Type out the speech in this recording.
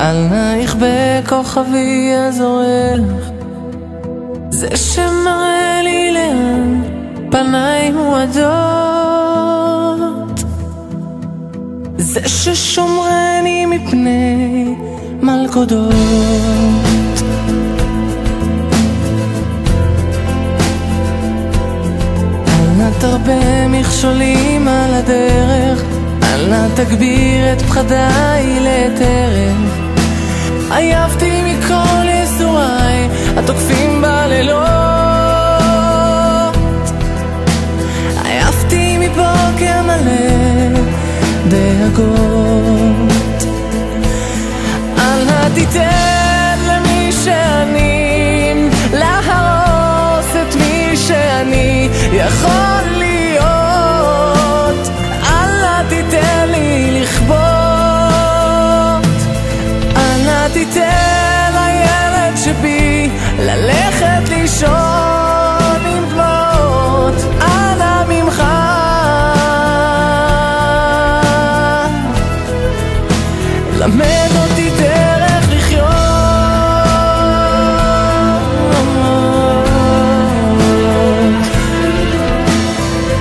אל נעיך בכוכבי הזורח, זה שמראה לי לאן פניי מועדות, זה ששומרני מפני מלכודות. אל נא תרבה מכשולים על הדרך, אל נא תגביר את פחדיי לטרף. עייפתי מכל יסוריי התוקפים בלילות, עייפתי מבוקר מלא דאגות. אל נא תיתן למי שאני להרוס את מי שאני יכול להיות, אל נא תיתן לי לכבות, אל נא תיתן לילד שבי ללכת לישון עם דמעות. אנא ממך למד